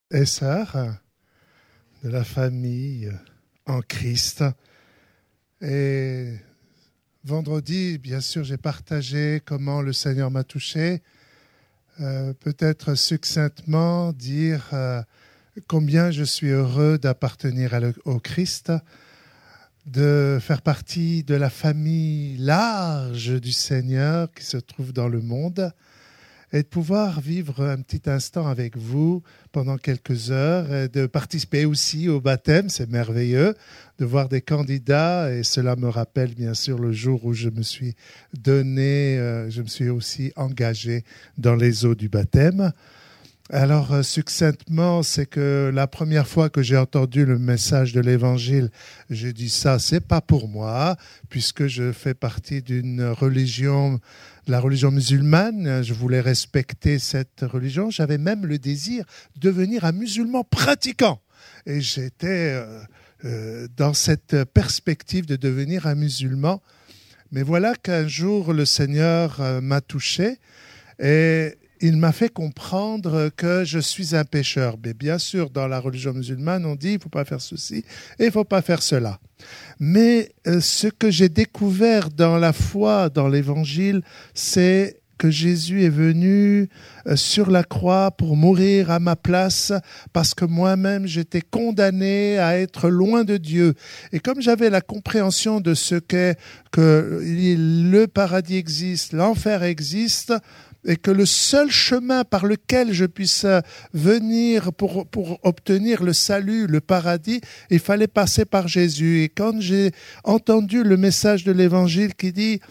Et sœurs de la famille en Christ. Et vendredi, bien sûr, j'ai partagé comment le Seigneur m'a touché. Peut-être succinctement dire combien je suis heureux d'appartenir au Christ, de faire partie de la famille large du Seigneur qui se trouve dans le monde, et de pouvoir vivre un petit instant avec vous pendant quelques heures, et de participer aussi au baptême, c'est merveilleux, de voir des candidats, et cela me rappelle bien sûr le jour où je me suis donné, je me suis aussi engagé dans les eaux du baptême. Alors, succinctement, c'est que la première fois que j'ai entendu le message de l'Évangile, j'ai dit ça, c'est pas pour moi, puisque je fais partie d'une religion, la religion musulmane. Je voulais respecter cette religion. J'avais même le désir de devenir un musulman pratiquant. Et j'étais dans cette perspective de devenir un musulman. Mais voilà qu'un jour, le Seigneur m'a touché et il m'a fait comprendre que je suis un pécheur. Mais bien sûr, dans la religion musulmane, on dit il ne faut pas faire ceci et il ne faut pas faire cela. Mais ce que j'ai découvert dans la foi, dans l'Évangile, c'est que Jésus est venu sur la croix pour mourir à ma place parce que moi-même, j'étais condamné à être loin de Dieu. Et comme j'avais la compréhension de ce qu'est que le paradis existe, l'enfer existe, et que le seul chemin par lequel je puisse venir pour obtenir le salut, le paradis, il fallait passer par Jésus. Et quand j'ai entendu le message de l'Évangile qui dit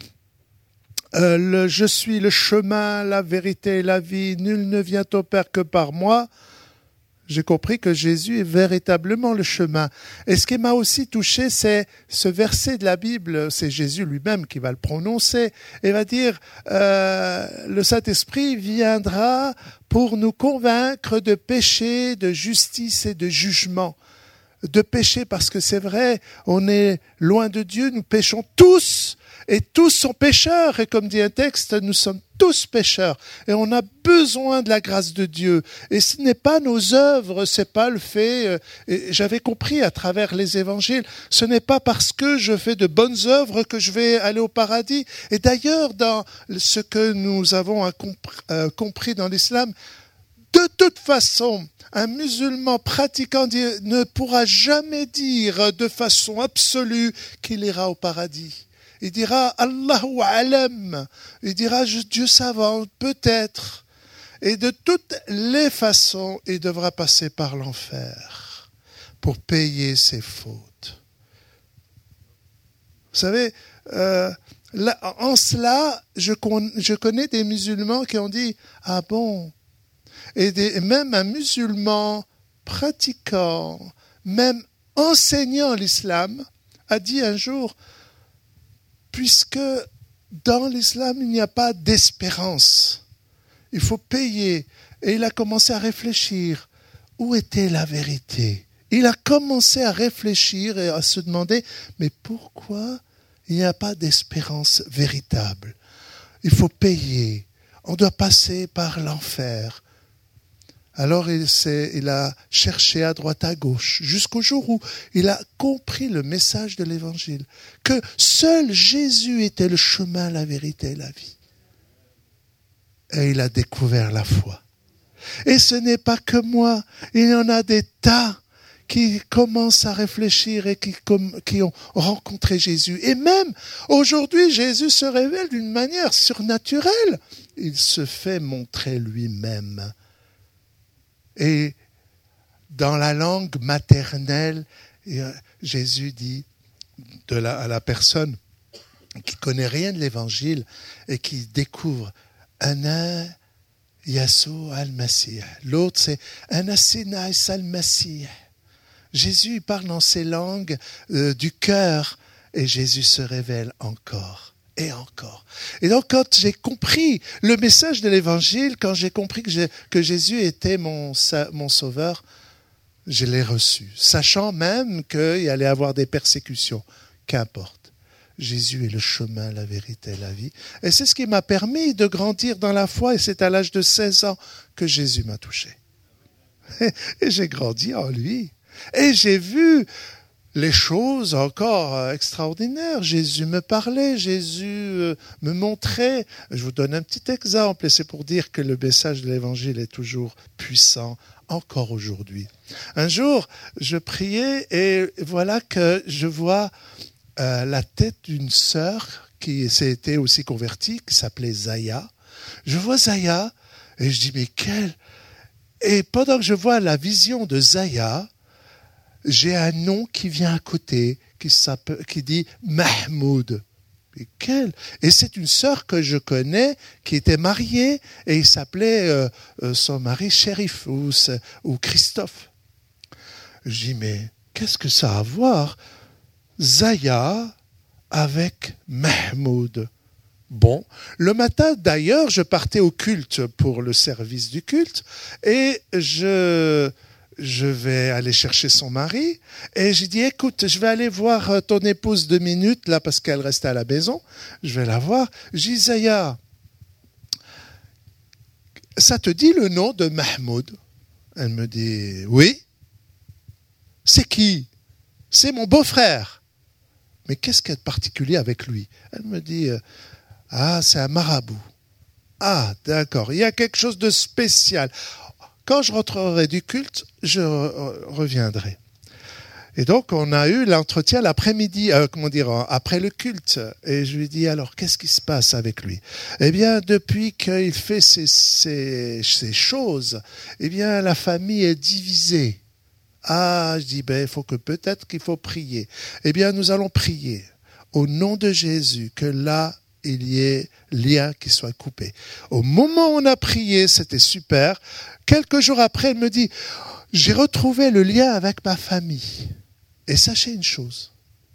je suis le chemin, la vérité et la vie, nul ne vient au Père que par moi, j'ai compris que Jésus est véritablement le chemin. Et ce qui m'a aussi touché, c'est ce verset de la Bible, c'est Jésus lui-même qui va le prononcer, et va dire le Saint-Esprit viendra pour nous convaincre de péché, de justice et de jugement. De péché parce que c'est vrai, on est loin de Dieu, nous péchons tous, et tous sont pécheurs, et comme dit un texte, nous sommes tous pécheurs, et on a besoin de la grâce de Dieu. Et ce n'est pas nos œuvres, c'est pas le fait, et j'avais compris à travers les évangiles, ce n'est pas parce que je fais de bonnes œuvres que je vais aller au paradis. Et d'ailleurs, dans ce que nous avons compris dans l'islam, de toute façon, un musulman pratiquant ne pourra jamais dire de façon absolue qu'il ira au paradis. Il dira « Allahu alam », il dira « Dieu savant, peut-être ». Et de toutes les façons, il devra passer par l'enfer pour payer ses fautes. Vous savez, en cela, je connais des musulmans qui ont dit « Ah bon ?» Et même un musulman pratiquant, même enseignant l'islam, a dit un jour, puisque dans l'islam, il n'y a pas d'espérance, il faut payer. Et il a commencé à réfléchir, où était la vérité ? Il a commencé à réfléchir et à se demander, mais pourquoi il n'y a pas d'espérance véritable ? Il faut payer, on doit passer par l'enfer. Alors il a cherché à droite à gauche, jusqu'au jour où il a compris le message de l'Évangile, que seul Jésus était le chemin, la vérité et la vie. Et il a découvert la foi. Et ce n'est pas que moi, il y en a des tas qui commencent à réfléchir et qui ont rencontré Jésus. Et même aujourd'hui, Jésus se révèle d'une manière surnaturelle. Il se fait montrer lui-même. Et dans la langue maternelle, Jésus dit à la personne qui ne connaît rien de l'Évangile et qui découvre « Ana Yassou al-Masih ». L'autre, c'est « Ana Sina al-Masih ». Jésus il parle dans ces langues du cœur et Jésus se révèle encore. Et encore. Et donc, quand j'ai compris le message de l'Évangile, quand j'ai compris que Jésus était mon sauveur, je l'ai reçu, sachant même qu'il y allait avoir des persécutions. Qu'importe. Jésus est le chemin, la vérité et la vie. Et c'est ce qui m'a permis de grandir dans la foi, et c'est à l'âge de 16 ans que Jésus m'a touché. Et j'ai grandi en lui. Et j'ai vu les choses encore extraordinaires. Jésus me parlait, Jésus me montrait. Je vous donne un petit exemple, et c'est pour dire que le message de l'Évangile est toujours puissant, encore aujourd'hui. Un jour, je priais, et voilà que je vois la tête d'une sœur qui s'était aussi convertie, qui s'appelait Zaya. Je vois Zaya, et je dis, mais quelle... Et pendant que je vois la vision de Zaya, j'ai un nom qui vient à côté, qui dit Mahmoud. Et c'est une sœur que je connais, qui était mariée, et il s'appelait son mari Shérif ou Christophe. Je dis, mais qu'est-ce que ça a à voir, Zaya avec Mahmoud? Bon, le matin d'ailleurs, je partais au culte pour le service du culte, et je vais aller chercher son mari, et j'ai dit, écoute, je vais aller voir ton épouse 2 minutes, là, parce qu'elle restait à la maison, je vais la voir. J'ai dit, Zaya, ça te dit le nom de Mahmoud? Elle me dit, oui. C'est qui? C'est mon beau-frère. Mais qu'est-ce qu'il y a de particulier avec lui? Elle me dit, ah, c'est un marabout. Ah, d'accord, il y a quelque chose de spécial. Quand je rentrerai du culte, je reviendrai. Et donc, on a eu l'entretien l'après-midi, après le culte. Et je lui dis, alors, qu'est-ce qui se passe avec lui? Eh bien, depuis qu'il fait ces choses, eh bien, la famille est divisée. Ah, je dis, peut-être qu'il faut prier. Eh bien, nous allons prier au nom de Jésus, que là, il y ait lien qui soit coupé. Au moment où on a prié, c'était super. Quelques jours après, elle me dit, j'ai retrouvé le lien avec ma famille. Et sachez une chose,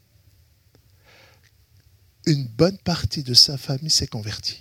une bonne partie de sa famille s'est convertie.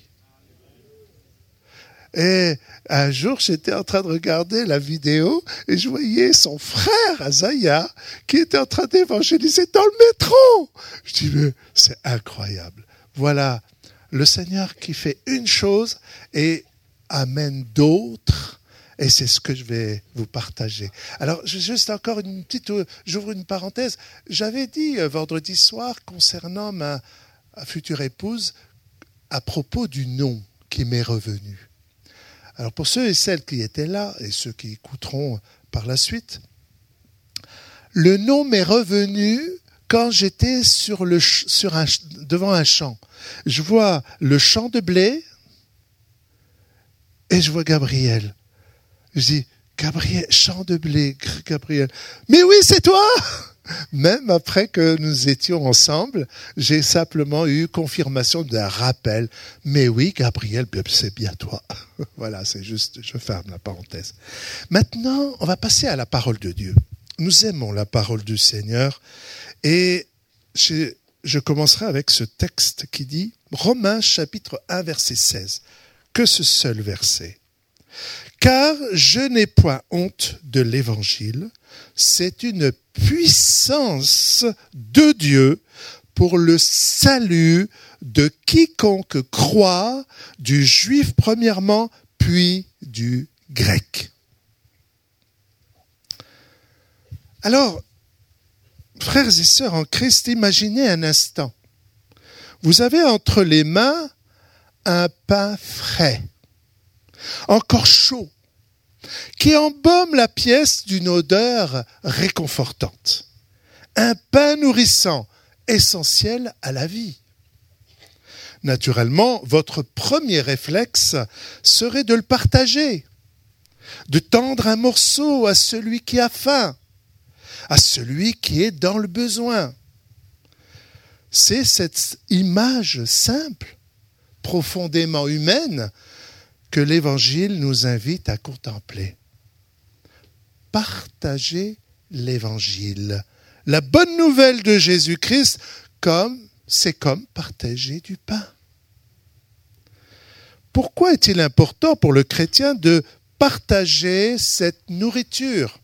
Et un jour, j'étais en train de regarder la vidéo et je voyais son frère, Azaya, qui était en train d'évangéliser dans le métro. Je dis, mais c'est incroyable. Voilà, le Seigneur qui fait une chose et amène d'autres. Et c'est ce que je vais vous partager. Alors, juste encore j'ouvre une parenthèse. J'avais dit vendredi soir concernant ma future épouse à propos du nom qui m'est revenu. Alors, pour ceux et celles qui étaient là et ceux qui écouteront par la suite, le nom m'est revenu quand j'étais devant un champ. Je vois le champ de blé et je vois Gabriel. Je dis, Gabriel, champ de blé, Gabriel. Mais oui, c'est toi! Même après que nous étions ensemble, j'ai simplement eu confirmation d'un rappel. Mais oui, Gabriel, c'est bien toi. Voilà, c'est juste, je ferme la parenthèse. Maintenant, on va passer à la parole de Dieu. Nous aimons la parole du Seigneur. Et je commencerai avec ce texte qui dit, Romains chapitre 1, verset 16. Que ce seul verset. Car je n'ai point honte de l'évangile, c'est une puissance de Dieu pour le salut de quiconque croit, du juif premièrement, puis du grec. Alors, frères et sœurs en Christ, imaginez un instant. Vous avez entre les mains un pain frais, encore chaud, qui embaume la pièce d'une odeur réconfortante. Un pain nourrissant, essentiel à la vie. Naturellement, votre premier réflexe serait de le partager, de tendre un morceau à celui qui a faim, à celui qui est dans le besoin. C'est cette image simple, profondément humaine, que l'Évangile nous invite à contempler. Partager l'Évangile. La bonne nouvelle de Jésus-Christ, c'est comme partager du pain. Pourquoi est-il important pour le chrétien de partager cette nourriture?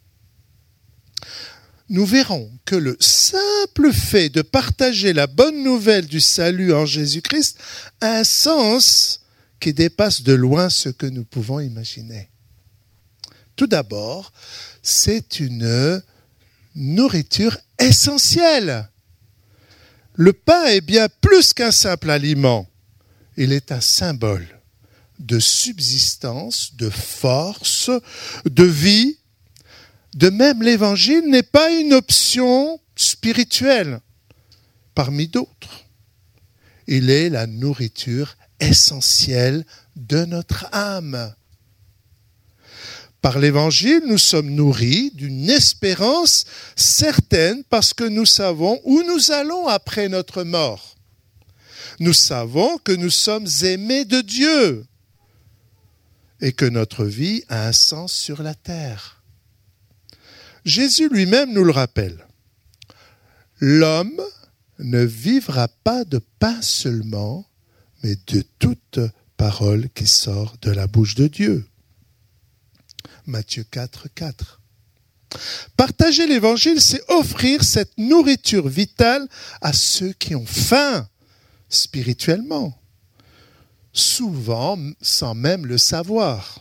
Nous verrons que le simple fait de partager la bonne nouvelle du salut en Jésus-Christ a un sens qui dépasse de loin ce que nous pouvons imaginer. Tout d'abord, c'est une nourriture essentielle. Le pain est bien plus qu'un simple aliment. Il est un symbole de subsistance, de force, de vie. De même, l'évangile n'est pas une option spirituelle parmi d'autres. Il est la nourriture essentielle de notre âme. Par l'évangile, nous sommes nourris d'une espérance certaine parce que nous savons où nous allons après notre mort. Nous savons que nous sommes aimés de Dieu et que notre vie a un sens sur la terre. Jésus lui-même nous le rappelle. L'homme ne vivra pas de pain seulement, mais de toute parole qui sort de la bouche de Dieu. Matthieu 4, 4. Partager l'évangile, c'est offrir cette nourriture vitale à ceux qui ont faim spirituellement, souvent sans même le savoir.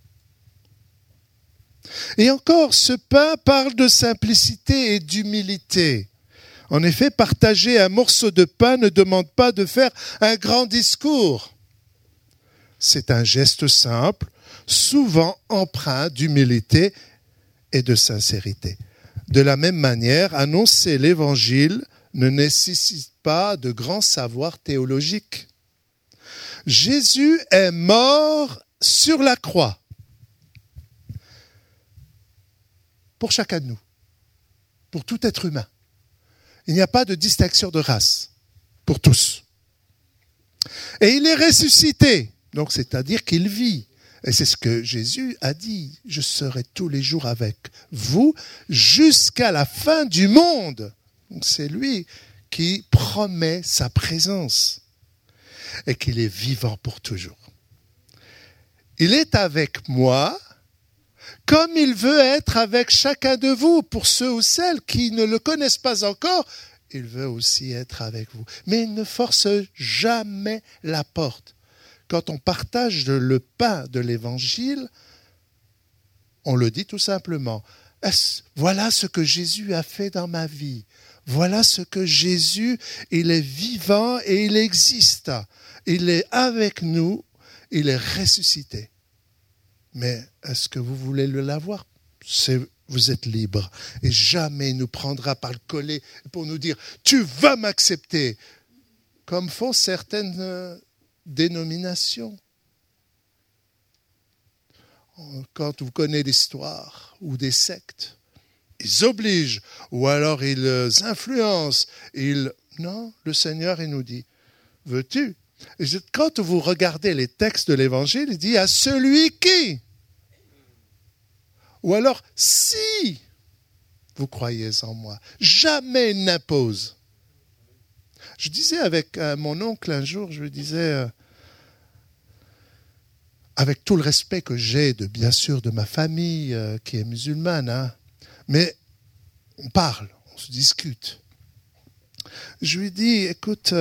Et encore, ce pain parle de simplicité et d'humilité. En effet, partager un morceau de pain ne demande pas de faire un grand discours. C'est un geste simple, souvent empreint d'humilité et de sincérité. De la même manière, annoncer l'évangile ne nécessite pas de grands savoirs théologiques. Jésus est mort sur la croix pour chacun de nous, pour tout être humain. Il n'y a pas de distinction de race pour tous. Et il est ressuscité, donc c'est-à-dire qu'il vit. Et c'est ce que Jésus a dit. Je serai tous les jours avec vous jusqu'à la fin du monde. Donc c'est lui qui promet sa présence et qu'il est vivant pour toujours. Il est avec moi comme il veut être avec chacun de vous. Pour ceux ou celles qui ne le connaissent pas encore, il veut aussi être avec vous. Mais il ne force jamais la porte. Quand on partage le pain de l'évangile, on le dit tout simplement. Voilà ce que Jésus a fait dans ma vie. Voilà ce que Jésus, il est vivant et il existe. Il est avec nous, il est ressuscité. Mais est-ce que vous voulez l'avoir ? Vous êtes libre. Et jamais il nous prendra par le collet pour nous dire « tu vas m'accepter », comme font certaines dénominations. Quand vous connaissez l'histoire ou des sectes, ils obligent ou alors ils influencent. Non, le Seigneur, il nous dit, veux-tu ? Et quand vous regardez les textes de l'Évangile, il dit à celui qui. Ou alors, si vous croyez en moi, jamais il n'impose. Je disais avec mon oncle un jour, je lui disais, avec tout le respect que j'ai, bien sûr, de ma famille qui est musulmane, hein, mais on parle, on se discute. Je lui dis, écoute,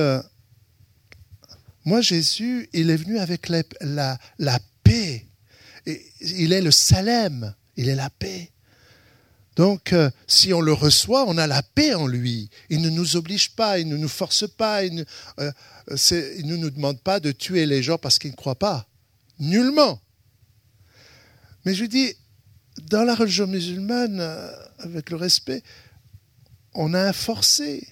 moi Jésus, il est venu avec la paix. Et il est le salem, il est la paix. Donc, si on le reçoit, on a la paix en lui. Il ne nous oblige pas, il ne nous force pas, il ne nous demande pas de tuer les gens parce qu'ils ne croient pas. Nullement. Mais je dis, dans la religion musulmane, avec le respect, on a un forcé.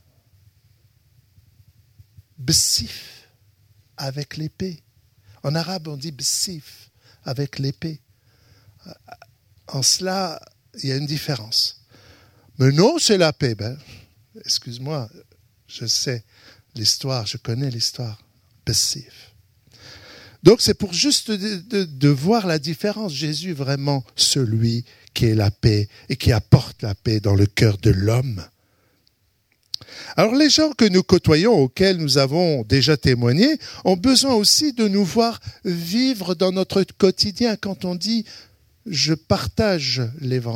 Bessif, avec l'épée. En arabe, on dit bessif, avec l'épée. En cela, il y a une différence. Mais non, c'est la paix. Excuse-moi, je sais l'histoire, je connais l'histoire. Bessif. Donc c'est pour juste de voir la différence. Jésus est vraiment celui qui est la paix et qui apporte la paix dans le cœur de l'homme. Alors les gens que nous côtoyons, auxquels nous avons déjà témoigné, ont besoin aussi de nous voir vivre dans notre quotidien. Quand on dit « je partage l'évangile »,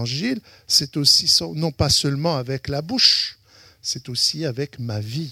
c'est aussi non pas seulement avec la bouche, c'est aussi avec ma vie.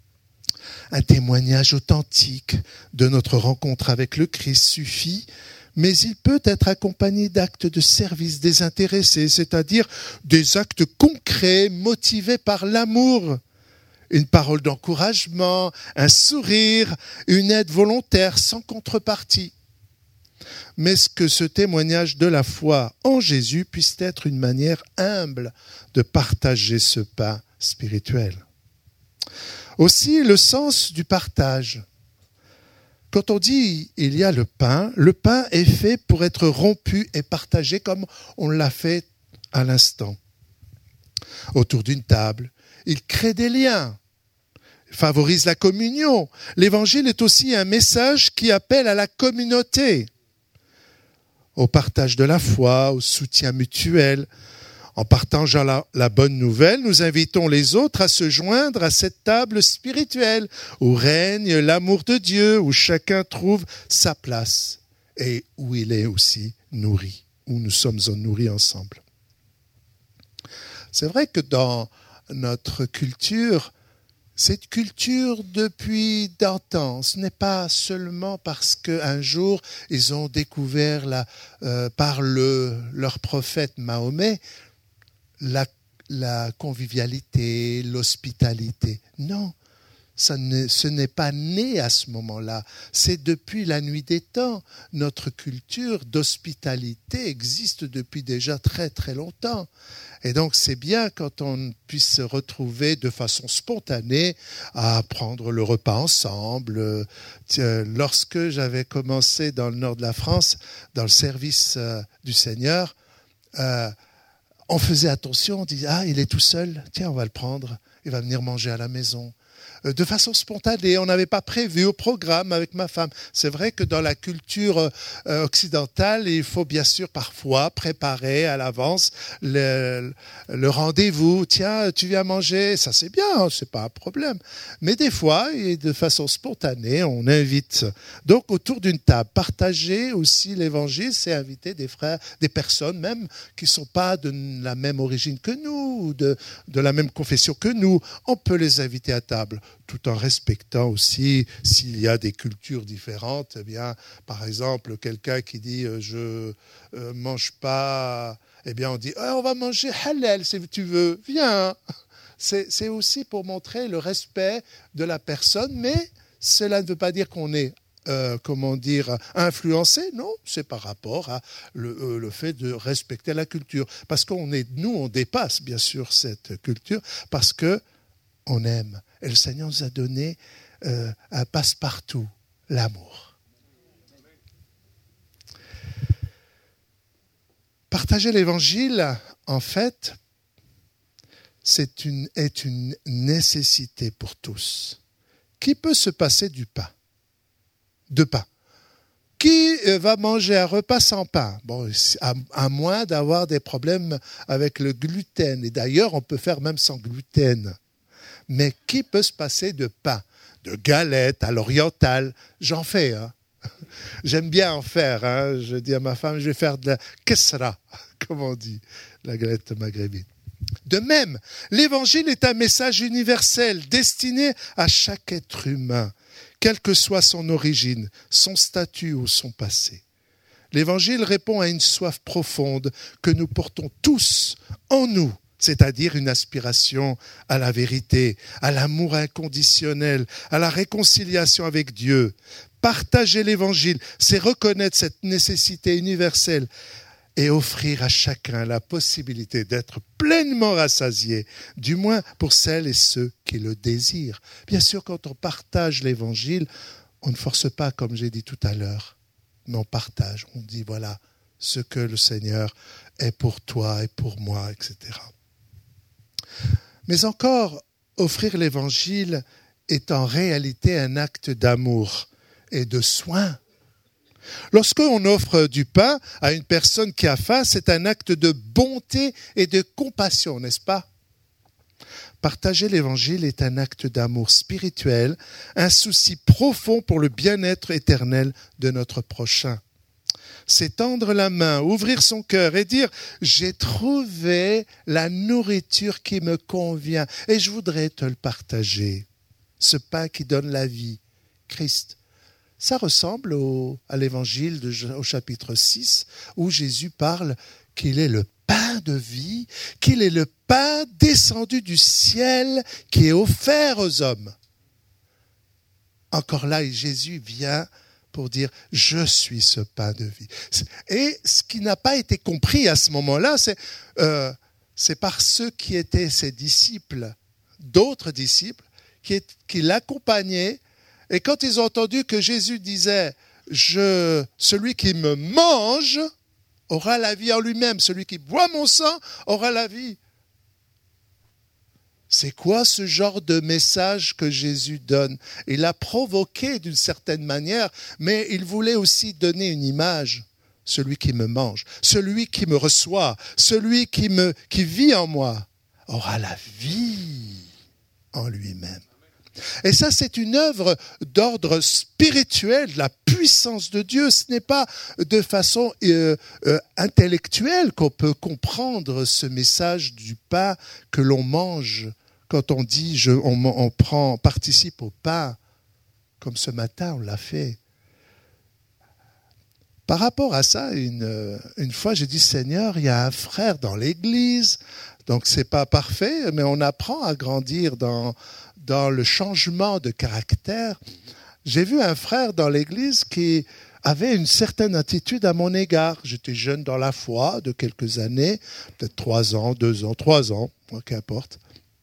Un témoignage authentique de notre rencontre avec le Christ suffit, mais il peut être accompagné d'actes de service désintéressés, c'est-à-dire des actes concrets motivés par l'amour. Une parole d'encouragement, un sourire, une aide volontaire sans contrepartie. Mais que ce témoignage de la foi en Jésus puisse être une manière humble de partager ce pain spirituel. Aussi, le sens du partage. Quand on dit il y a le pain est fait pour être rompu et partagé comme on l'a fait à l'instant. Autour d'une table, il crée des liens, favorise la communion. L'évangile est aussi un message qui appelle à la communauté, au partage de la foi, au soutien mutuel. En partageant la bonne nouvelle, nous invitons les autres à se joindre à cette table spirituelle où règne l'amour de Dieu, où chacun trouve sa place et où il est aussi nourri, où nous sommes nourris ensemble. C'est vrai que dans notre culture, cette culture depuis d'antan, ce n'est pas seulement parce qu'un jour ils ont découvert par leur prophète Mahomet la convivialité, l'hospitalité. Non, ce n'est pas né à ce moment-là. C'est depuis la nuit des temps. Notre culture d'hospitalité existe depuis déjà très très longtemps. Et donc c'est bien quand on puisse se retrouver de façon spontanée à prendre le repas ensemble. Lorsque j'avais commencé dans le nord de la France, dans le service du Seigneur, on faisait attention, on disait « Ah, il est tout seul, tiens, on va le prendre, il va venir manger à la maison ». De façon spontanée, on n'avait pas prévu au programme avec ma femme. C'est vrai que dans la culture occidentale, il faut bien sûr parfois préparer à l'avance le rendez-vous. Tiens, tu viens manger, ça c'est bien, c'est pas un problème. Mais des fois, et de façon spontanée, on invite. Donc autour d'une table, partager aussi l'évangile, c'est inviter des frères, des personnes même qui ne sont pas de la même origine que nous, ou de la même confession que nous. On peut les inviter à table, tout en respectant aussi, s'il y a des cultures différentes, eh bien, par exemple, quelqu'un qui dit je mange pas, eh bien on dit on va manger halal si tu veux, viens. C'est aussi pour montrer le respect de la personne, mais cela ne veut pas dire qu'on est influencé, non, c'est par rapport à le fait de respecter la culture. Parce on dépasse bien sûr cette culture, parce qu'on aime. Et le Seigneur nous a donné un passe-partout, l'amour. Partager l'évangile, en fait, est une nécessité pour tous. Qui peut se passer de pain? Qui va manger un repas sans pain? Bon, à moins d'avoir des problèmes avec le gluten. Et d'ailleurs, on peut faire même sans gluten. Mais qui peut se passer de pain, de galettes à l'orientale? J'en fais, hein. J'aime bien en faire. Hein. Je dis à ma femme, je vais faire de la kesra, comme on dit, la galette maghrébine. De même, l'évangile est un message universel destiné à chaque être humain, quelle que soit son origine, son statut ou son passé. L'évangile répond à une soif profonde que nous portons tous en nous, c'est-à-dire une aspiration à la vérité, à l'amour inconditionnel, à la réconciliation avec Dieu. Partager l'évangile, c'est reconnaître cette nécessité universelle et offrir à chacun la possibilité d'être pleinement rassasié, du moins pour celles et ceux qui le désirent. Bien sûr, quand on partage l'évangile, on ne force pas, comme j'ai dit tout à l'heure, mais on partage, on dit voilà ce que le Seigneur est pour toi et pour moi, etc. Mais encore, offrir l'évangile est en réalité un acte d'amour et de soin. Lorsqu'on offre du pain à une personne qui a faim, c'est un acte de bonté et de compassion, n'est-ce pas? Partager l'évangile est un acte d'amour spirituel, un souci profond pour le bien-être éternel de notre prochain. C'est tendre la main, ouvrir son cœur et dire « J'ai trouvé la nourriture qui me convient et je voudrais te le partager. » Ce pain qui donne la vie, Christ, Ça ressemble à l'évangile au chapitre 6, où Jésus parle qu'il est le pain de vie, qu'il est le pain descendu du ciel qui est offert aux hommes. Encore là, Jésus vient pour dire « Je suis ce pain de vie ». Et ce qui n'a pas été compris à ce moment-là, c'est par ceux qui étaient ses disciples, d'autres disciples, qui l'accompagnaient. Et quand ils ont entendu que Jésus disait « Celui qui me mange aura la vie en lui-même, celui qui boit mon sang aura la vie ». C'est quoi ce genre de message que Jésus donne? Il a provoqué d'une certaine manière, mais il voulait aussi donner une image. Celui qui me mange, celui qui me reçoit, celui qui vit en moi, aura la vie en lui-même. Et ça, c'est une œuvre d'ordre spirituel, de la puissance de Dieu. Ce n'est pas de façon intellectuelle qu'on peut comprendre ce message du pain que l'on mange. Quand on dit on participe au pain, comme ce matin on l'a fait. Par rapport à ça, une fois j'ai dit Seigneur, il y a un frère dans l'église, donc c'est pas parfait, mais on apprend à grandir dans le changement de caractère. J'ai vu un frère dans l'église qui avait une certaine attitude à mon égard. J'étais jeune dans la foi de quelques années, peut-être 3 ans, 2 ans, 3 ans, qu'importe.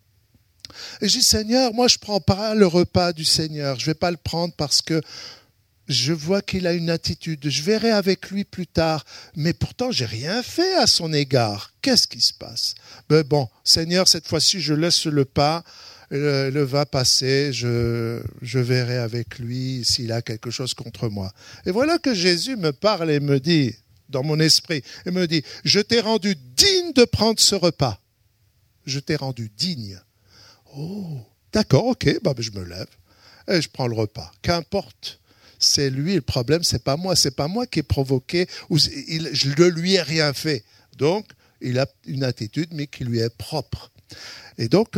Et je dis, Seigneur, moi je ne prends pas le repas du Seigneur. Je ne vais pas le prendre parce que je vois qu'il a une attitude. Je verrai avec lui plus tard. Mais pourtant, je n'ai rien fait à son égard. Qu'est-ce qui se passe? Bon, Seigneur, cette fois-ci, je laisse le pain, le vin passer. Je verrai avec lui s'il a quelque chose contre moi. Et voilà que Jésus me parle et me dit, dans mon esprit, il me dit, je t'ai rendu digne de prendre ce repas. Je t'ai rendu digne. Oh, d'accord, ok, je me lève et je prends le repas. Qu'importe, c'est lui le problème, c'est pas moi qui ai provoqué, je ne lui ai rien fait. Donc, il a une attitude, mais qui lui est propre. Et donc,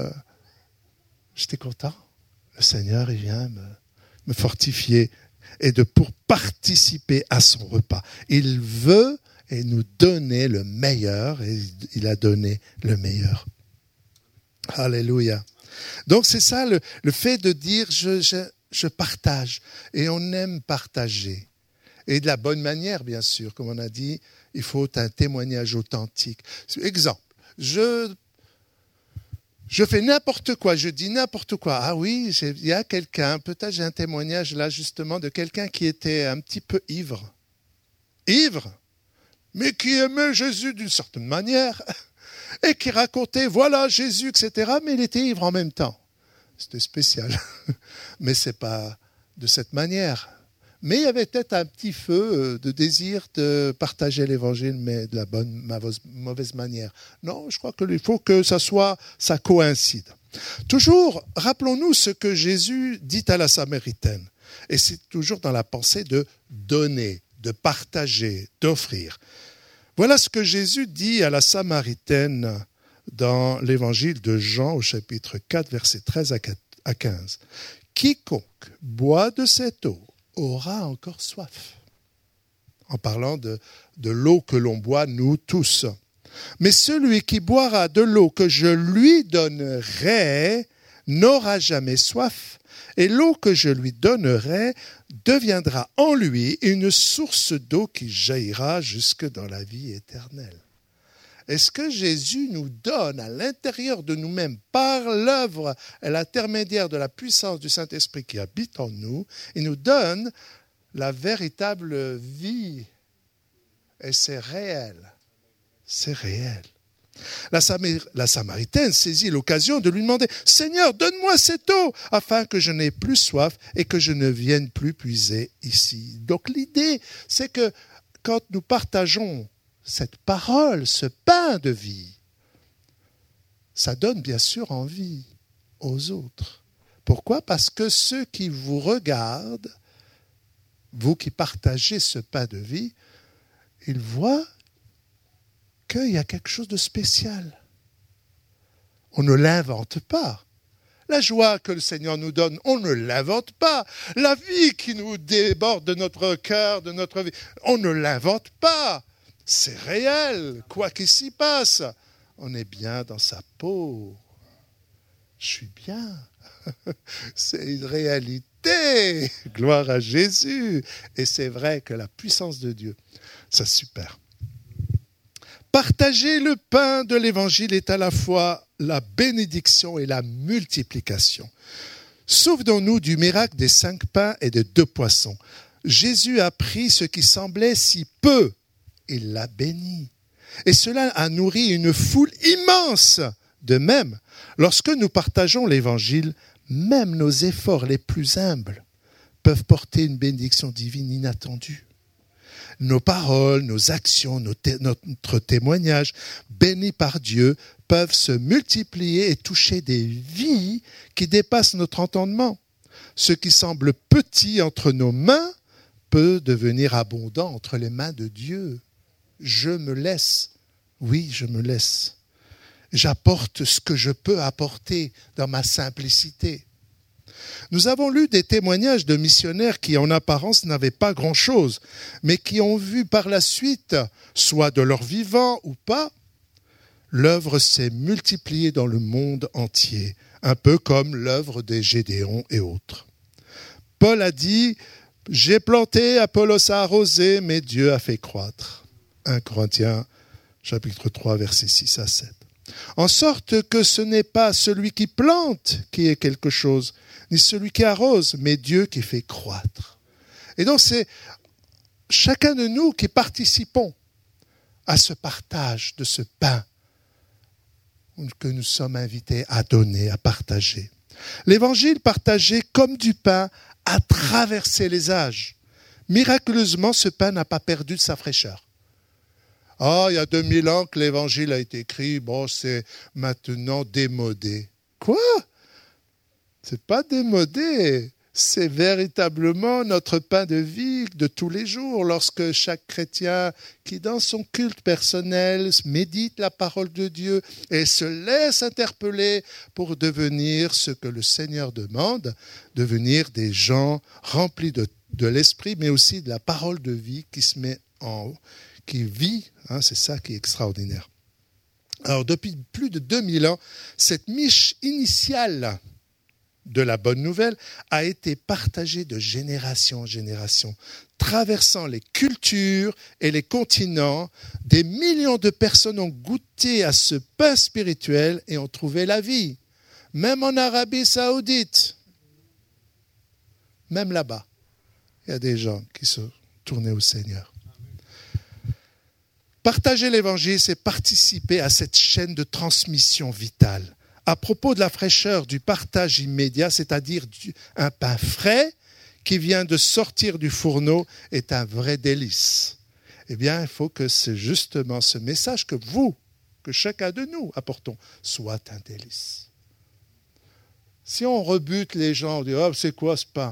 j'étais content. Le Seigneur, il vient me fortifier pour participer à son repas. Il veut et nous donner le meilleur, et il a donné le meilleur. Alléluia. Donc c'est ça le fait de dire je partage, et on aime partager. Et de la bonne manière, bien sûr, comme on a dit, il faut un témoignage authentique. Exemple, je fais n'importe quoi, je dis n'importe quoi. Ah oui, il y a quelqu'un, peut-être j'ai un témoignage là justement de quelqu'un qui était un petit peu ivre. Ivre, mais qui aimait Jésus d'une certaine manière. Et qui racontait, voilà Jésus, etc. Mais il était ivre en même temps. C'était spécial. Mais ce n'est pas de cette manière. Mais il y avait peut-être un petit feu de désir de partager l'évangile, mais de la mauvaise manière. Non, je crois qu'il faut que ça coïncide. Toujours, rappelons-nous ce que Jésus dit à la Samaritaine. Et c'est toujours dans la pensée de donner, de partager, d'offrir. Voilà ce que Jésus dit à la Samaritaine dans l'évangile de Jean au chapitre 4, versets 13 à 15. « Quiconque boit de cette eau aura encore soif. » En parlant de l'eau que l'on boit, nous tous. « Mais celui qui boira de l'eau que je lui donnerai n'aura jamais soif. Et l'eau que je lui donnerai deviendra en lui une source d'eau qui jaillira jusque dans la vie éternelle. » Est-ce que Jésus nous donne à l'intérieur de nous-mêmes, par l'œuvre et l'intermédiaire de la puissance du Saint-Esprit qui habite en nous, il nous donne la véritable vie. Et c'est réel. C'est réel. La Samaritaine saisit l'occasion de lui demander « Seigneur, donne-moi cette eau afin que je n'ai plus soif et que je ne vienne plus puiser ici. » Donc l'idée, c'est que quand nous partageons cette parole, ce pain de vie, ça donne bien sûr envie aux autres. Pourquoi? Parce que ceux qui vous regardent, vous qui partagez ce pain de vie, ils voient qu'il y a quelque chose de spécial. On ne l'invente pas. La joie que le Seigneur nous donne, on ne l'invente pas. La vie qui nous déborde de notre cœur, de notre vie, on ne l'invente pas. C'est réel, quoi qu'il s'y passe. On est bien dans sa peau. Je suis bien. C'est une réalité. Gloire à Jésus. Et c'est vrai que la puissance de Dieu, c'est super. Partager le pain de l'Évangile est à la fois la bénédiction et la multiplication. Souvenons-nous du miracle des 5 pains et des 2 poissons. Jésus a pris ce qui semblait si peu. Il l'a béni. Et cela a nourri une foule immense. De même, lorsque nous partageons l'Évangile, même nos efforts les plus humbles peuvent porter une bénédiction divine inattendue. Nos paroles, nos actions, notre témoignage, bénis par Dieu, peuvent se multiplier et toucher des vies qui dépassent notre entendement. Ce qui semble petit entre nos mains peut devenir abondant entre les mains de Dieu. Je me laisse. Oui, je me laisse. J'apporte ce que je peux apporter dans ma simplicité. Nous avons lu des témoignages de missionnaires qui, en apparence, n'avaient pas grand-chose, mais qui ont vu par la suite, soit de leur vivant ou pas, l'œuvre s'est multipliée dans le monde entier, un peu comme l'œuvre des Gédéons et autres. Paul a dit « J'ai planté, Apollos a arrosé, mais Dieu a fait croître ». 1 Corinthiens, chapitre 3, versets 6 à 7. En sorte que ce n'est pas celui qui plante qui est quelque chose, ni celui qui arrose, mais Dieu qui fait croître. Et donc c'est chacun de nous qui participons à ce partage de ce pain que nous sommes invités à donner, à partager. L'évangile partagé comme du pain a traversé les âges. Miraculeusement, ce pain n'a pas perdu de sa fraîcheur. Ah, il y a 2000 ans que l'évangile a été écrit, bon, c'est maintenant démodé. Quoi ? C'est pas démodé, c'est véritablement notre pain de vie de tous les jours. Lorsque chaque chrétien qui dans son culte personnel médite la parole de Dieu et se laisse interpeller pour devenir ce que le Seigneur demande, devenir des gens remplis de l'esprit, mais aussi de la parole de vie qui vit, c'est ça qui est extraordinaire. Alors depuis plus de 2000 ans, cette miche initiale de la bonne nouvelle a été partagée de génération en génération, traversant les cultures et les continents. Des millions de personnes ont goûté à ce pain spirituel et ont trouvé la vie, même en Arabie Saoudite, même là-bas, il y a des gens qui se tournaient au Seigneur. Partager l'évangile, c'est participer à cette chaîne de transmission vitale. À propos de la fraîcheur du partage immédiat, c'est-à-dire un pain frais qui vient de sortir du fourneau, est un vrai délice. Eh bien, il faut que c'est justement ce message que chacun de nous apportons, soit un délice. Si on rebute les gens, on dit « Oh, c'est quoi ce pain ?»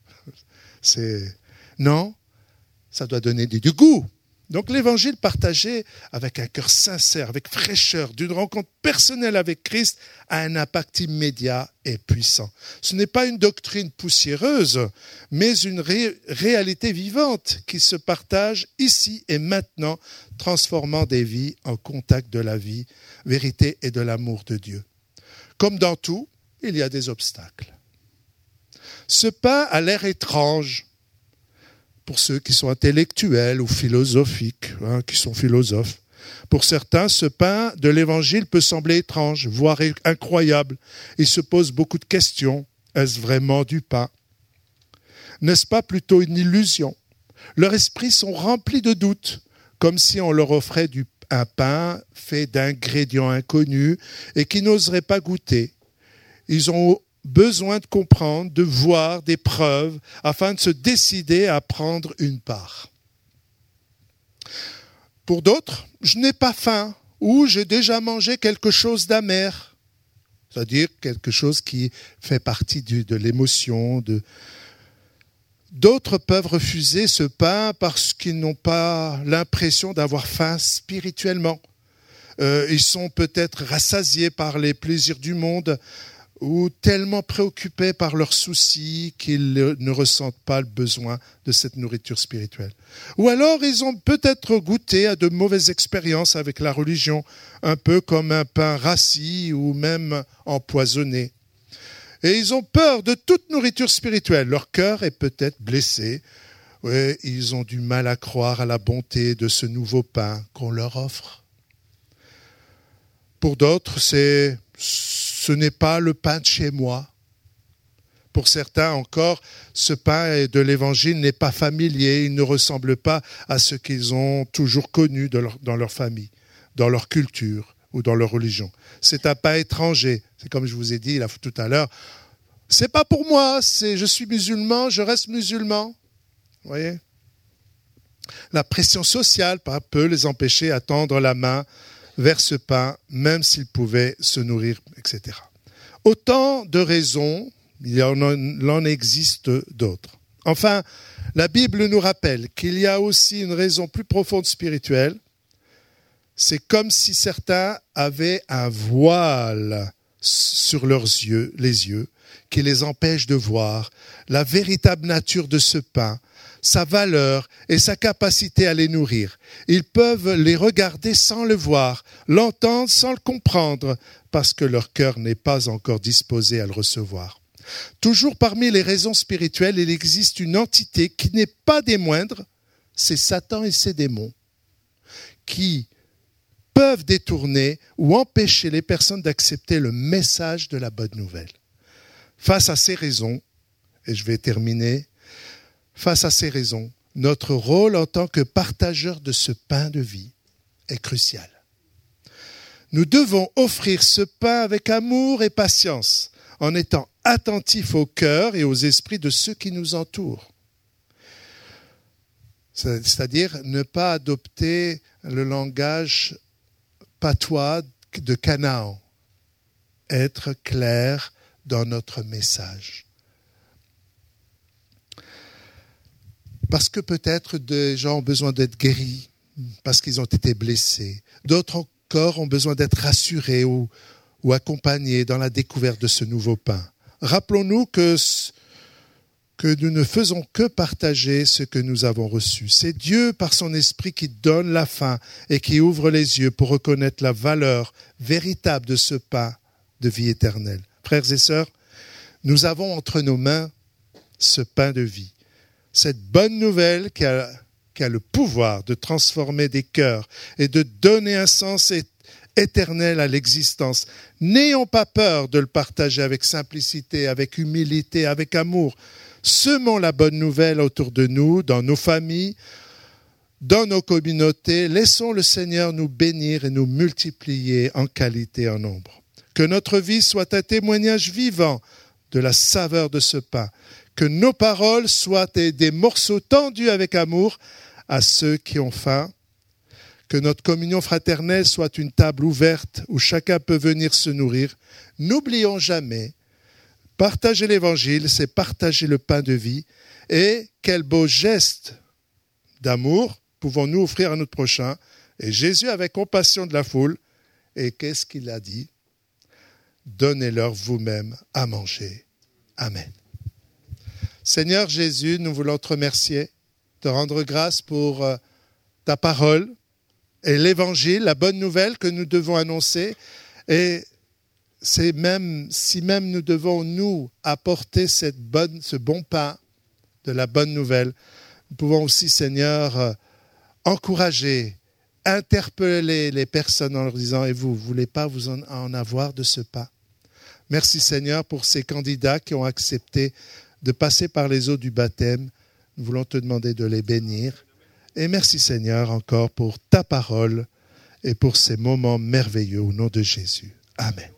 Non, ça doit donner du goût. Donc l'évangile partagé avec un cœur sincère, avec fraîcheur, d'une rencontre personnelle avec Christ, a un impact immédiat et puissant. Ce n'est pas une doctrine poussiéreuse, mais une réalité vivante qui se partage ici et maintenant, transformant des vies en contact de la vie, vérité et de l'amour de Dieu. Comme dans tout, il y a des obstacles. Ce pain a l'air étrange pour ceux qui sont intellectuels ou philosophiques, qui sont philosophes. Pour certains, ce pain de l'Évangile peut sembler étrange, voire incroyable. Ils se posent beaucoup de questions. Est-ce vraiment du pain ? N'est-ce pas plutôt une illusion ? Leurs esprits sont remplis de doutes, comme si on leur offrait un pain fait d'ingrédients inconnus et qu'ils n'oseraient pas goûter. Ils ont besoin de comprendre, de voir des preuves, afin de se décider à prendre une part. Pour d'autres, je n'ai pas faim ou j'ai déjà mangé quelque chose d'amer, c'est-à-dire quelque chose qui fait partie de l'émotion. D'autres peuvent refuser ce pain parce qu'ils n'ont pas l'impression d'avoir faim spirituellement. Ils sont peut-être rassasiés par les plaisirs du monde, ou tellement préoccupés par leurs soucis qu'ils ne ressentent pas le besoin de cette nourriture spirituelle. Ou alors ils ont peut-être goûté à de mauvaises expériences avec la religion, un peu comme un pain rassis ou même empoisonné. Et ils ont peur de toute nourriture spirituelle. Leur cœur est peut-être blessé. Oui, ils ont du mal à croire à la bonté de ce nouveau pain qu'on leur offre. Pour d'autres, ce n'est pas le pain de chez moi. Pour certains encore, ce pain de l'Évangile n'est pas familier, il ne ressemble pas à ce qu'ils ont toujours connu dans leur famille, dans leur culture ou dans leur religion. C'est un pain étranger. C'est comme je vous ai dit tout à l'heure, c'est pas pour moi, je suis musulman, je reste musulman. Vous voyez ? La pression sociale peut les empêcher à tendre la main vers ce pain, même s'ils pouvaient se nourrir, etc. Autant de raisons, il en existe d'autres. Enfin, la Bible nous rappelle qu'il y a aussi une raison plus profonde spirituelle. C'est comme si certains avaient un voile sur leurs yeux, les yeux, qui les empêche de voir la véritable nature de ce pain, sa valeur et sa capacité à les nourrir. Ils peuvent les regarder sans le voir, l'entendre sans le comprendre, parce que leur cœur n'est pas encore disposé à le recevoir. Toujours parmi les raisons spirituelles, il existe une entité qui n'est pas des moindres, c'est Satan et ses démons, qui peuvent détourner ou empêcher les personnes d'accepter le message de la bonne nouvelle. Face à ces raisons, et je vais terminer, face à ces raisons, notre rôle en tant que partageur de ce pain de vie est crucial. Nous devons offrir ce pain avec amour et patience, en étant attentifs au cœur et aux esprits de ceux qui nous entourent. C'est-à-dire ne pas adopter le langage patois de Canaan. Être clair dans notre message. Parce que peut-être des gens ont besoin d'être guéris, parce qu'ils ont été blessés. D'autres encore ont besoin d'être rassurés ou accompagnés dans la découverte de ce nouveau pain. Rappelons-nous que nous ne faisons que partager ce que nous avons reçu. C'est Dieu, par son esprit, qui donne la faim et qui ouvre les yeux pour reconnaître la valeur véritable de ce pain de vie éternelle. Frères et sœurs, nous avons entre nos mains ce pain de vie, cette bonne nouvelle qui a le pouvoir de transformer des cœurs et de donner un sens éternel à l'existence. N'ayons pas peur de le partager avec simplicité, avec humilité, avec amour. Semons la bonne nouvelle autour de nous, dans nos familles, dans nos communautés. Laissons le Seigneur nous bénir et nous multiplier en qualité et en nombre. Que notre vie soit un témoignage vivant de la saveur de ce pain. Que nos paroles soient des morceaux tendus avec amour à ceux qui ont faim. Que notre communion fraternelle soit une table ouverte où chacun peut venir se nourrir. N'oublions jamais, partager l'Évangile, c'est partager le pain de vie. Et quel beau geste d'amour pouvons-nous offrir à notre prochain. Et Jésus avait compassion de la foule. Et qu'est-ce qu'il a dit ? Donnez-leur vous-même à manger. Amen. Seigneur Jésus, nous voulons te remercier, te rendre grâce pour ta parole et l'Évangile, la bonne nouvelle que nous devons annoncer. Et si même nous devons, nous, apporter ce bon pain de la bonne nouvelle, nous pouvons aussi, Seigneur, encourager, interpeller les personnes en leur disant « Et vous ne voulez pas vous en avoir de ce pain ?» Merci Seigneur pour ces candidats qui ont accepté de passer par les eaux du baptême. Nous voulons te demander de les bénir. Et merci Seigneur encore pour ta parole et pour ces moments merveilleux au nom de Jésus. Amen.